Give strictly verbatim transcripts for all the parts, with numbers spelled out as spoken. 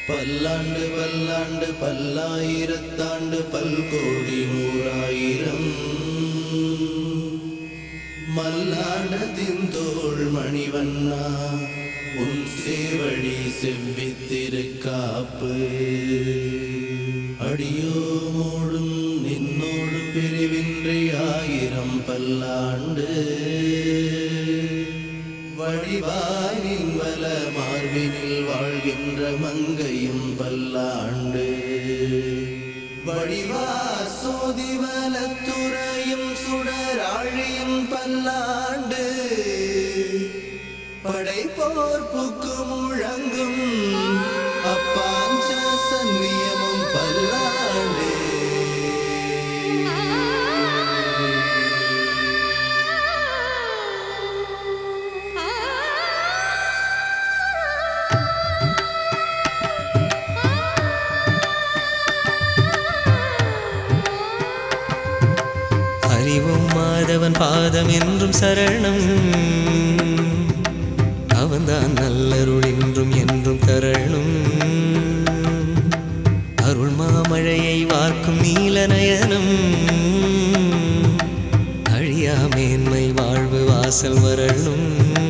பல்லாண்டு பல்லாண்டு பல்லாயிரத்தாண்டு பல்கோடி நூறாயிரம் மல்லாண்டத்தின் தோள் மணிவண்ணா உன் சேவடி செவ்வித்திருக்காப்பு அடியோமோடும் நின்னோடு பிரிவின்றி ஆயிரம் பல்லாண்டு வடிவானின் வல மார்பினில் வாழ்கின்ற மங்கையும் பல்லாண்டு வடிவா சோதிவலத்துறையும் சுடராழியும் பல்லாண்டு படைப்போர் புக்கு முழங்கும் அப்பாஞ்ச சன்னியமும் பல்லாண்டு அறிவும் மாதவன் பாதம் என்றும் சரணம் அவன்தான் நல்லருள் என்றும் என்றும் தரணும் அருள் மாமழையை வார்க்கும் நீலநயனம் அழியா மேன்மை வாழ்வு வாசல் வரணும்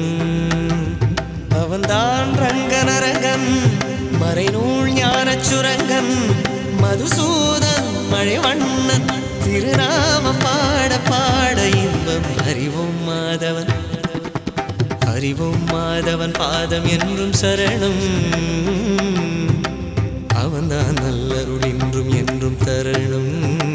அவன்தான் ரங்கனரங்கன் மறைநூல் ஞானச் சுரங்கன் மதுசூதன் மழைவண்ணன் திருநாமம் பாட பாட இன்பம் அறிவும் மாதவன் அறிவும் மாதவன் பாதம் என்றும் சரணம் அவன்தான் நல்லருள் என்றும் என்றும் தரணும்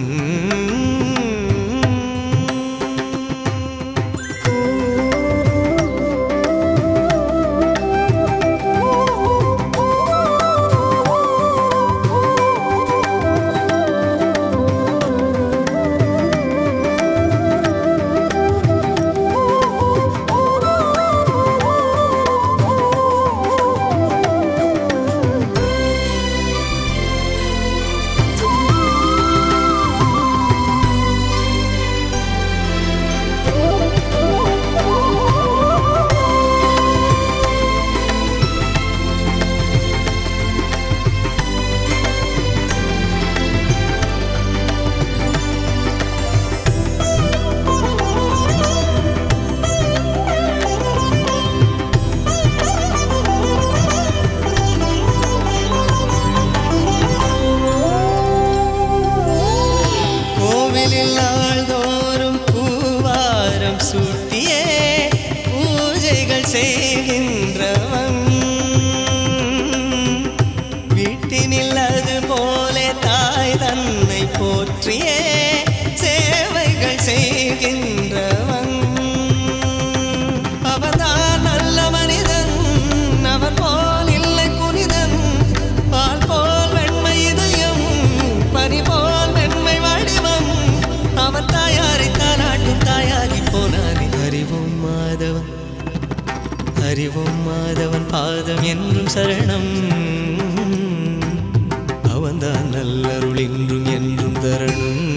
நாள்தோறும் பூவாரம் சூட்டியே பூஜைகள் செய்கின்றவன் வீட்டினில் அது போலே தாய் தன்னை போற்றியே சேவைகள் செய்கின்றவன் அவன்தான் நல்ல மனிதன் அவன் போல் இல்லை புனிதன் பால் போல் வெண்மை இதயம் பனி போல் வெண்மை வடிவம் அவன் தாயாரை தானாட்டும் தாயாகி போனானே அறிவும் மாதவன் அறிவும் மாதவன் பாதம் என்றும் சரணம் அவன்தான் நல்லருள் என்றும் என்றும் தரணும்